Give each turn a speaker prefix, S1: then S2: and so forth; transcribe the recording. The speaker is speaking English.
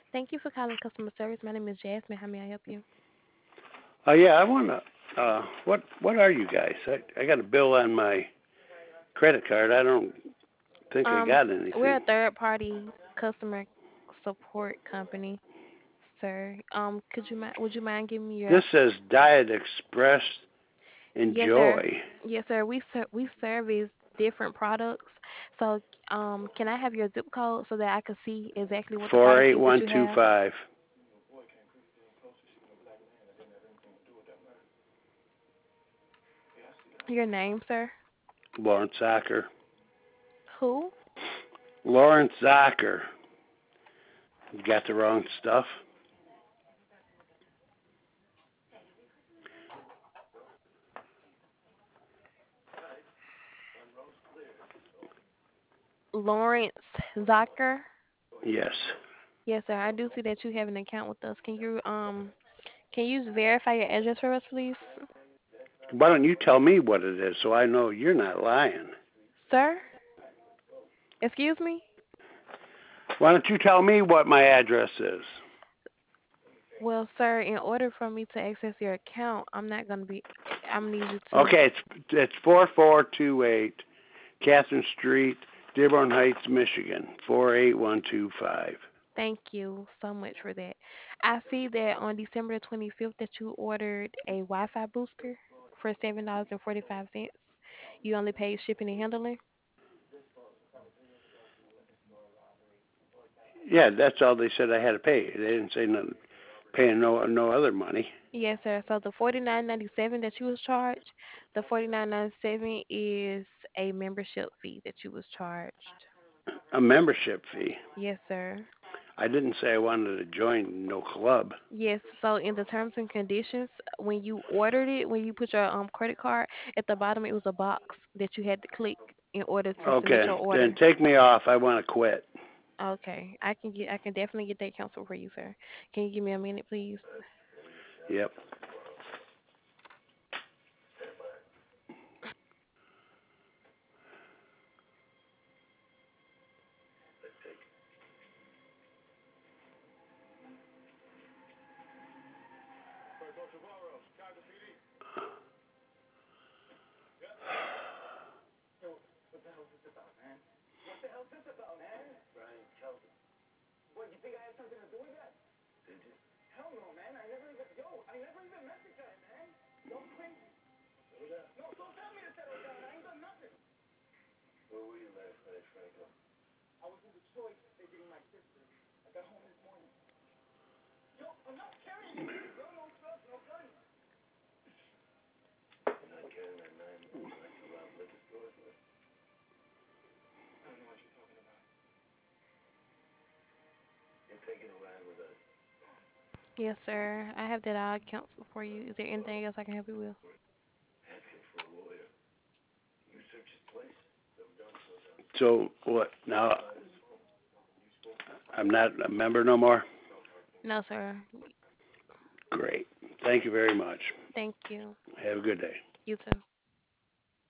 S1: Thank you for calling customer service. My name is Jasmine. How may I help you?
S2: Yeah, I wanna. What are you guys? I got a bill on my credit card. I don't think I got
S1: We're
S2: anything.
S1: a third party customer support company, sir. Would you mind giving me your
S2: This says Diet Express
S1: Yes, sir.
S2: Enjoy
S1: Yes, sir. We service different products. So, can I have your zip code so that I can see exactly what the
S2: four
S1: product
S2: eight
S1: is that
S2: one
S1: you
S2: two
S1: have?
S2: five.
S1: Your name, sir?
S2: Lawrence Zocker.
S1: Who?
S2: Lawrence Zocker. You got the wrong stuff.
S1: Lawrence Zucker.
S2: Yes.
S1: Yes, sir. I do see that you have an account with us. Can you verify your address for us, please?
S2: Why don't you tell me what it is so I know you're not lying?
S1: Sir? Excuse me?
S2: Why don't you tell me what my address is?
S1: Well, sir, in order for me to access your account, I'm need you to.
S2: Okay, it's 4428 Catherine Street, Dearborn Heights, Michigan 48125.
S1: Thank you so much for that. I see that on December 25th that you ordered a Wi-Fi booster for $7.45. You only paid shipping and handling?
S2: Yeah, that's all they said I had to pay. They didn't say nothing, paying no other money.
S1: Yes, sir. So the 49.97 that you was charged, the 49.97 is a membership fee that you was charged.
S2: A membership fee.
S1: Yes, sir.
S2: I didn't say I wanted to join no club.
S1: Yes, so in the terms and conditions, when you ordered it, when you put your credit card at the bottom, it was a box that you had to click in order to submit
S2: Okay,
S1: your
S2: then
S1: order.
S2: take me off. I want to quit.
S1: Okay, I can definitely get that canceled for you, sir. Can you give me a minute, please?
S2: Yep.
S1: Yes, sir. I have that all canceled for you. Is there anything else I can help you with?
S2: So what? Now I'm not a member no more.
S1: No, sir.
S2: Great. Thank you very much.
S1: Thank you.
S2: Have a good day.
S1: You too.